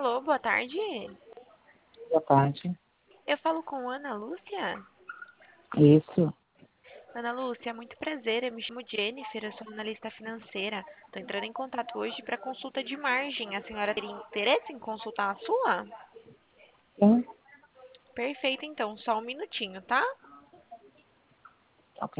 Alô, boa tarde. Boa tarde. Eu falo com Ana Lúcia. Isso. Ana Lúcia, muito prazer. Eu me chamo Jennifer, eu sou analista financeira. Estou entrando em contato hoje para consulta de margem. A senhora teria interesse em consultar a sua? Sim. Perfeito, então, só um minutinho, tá? Ok.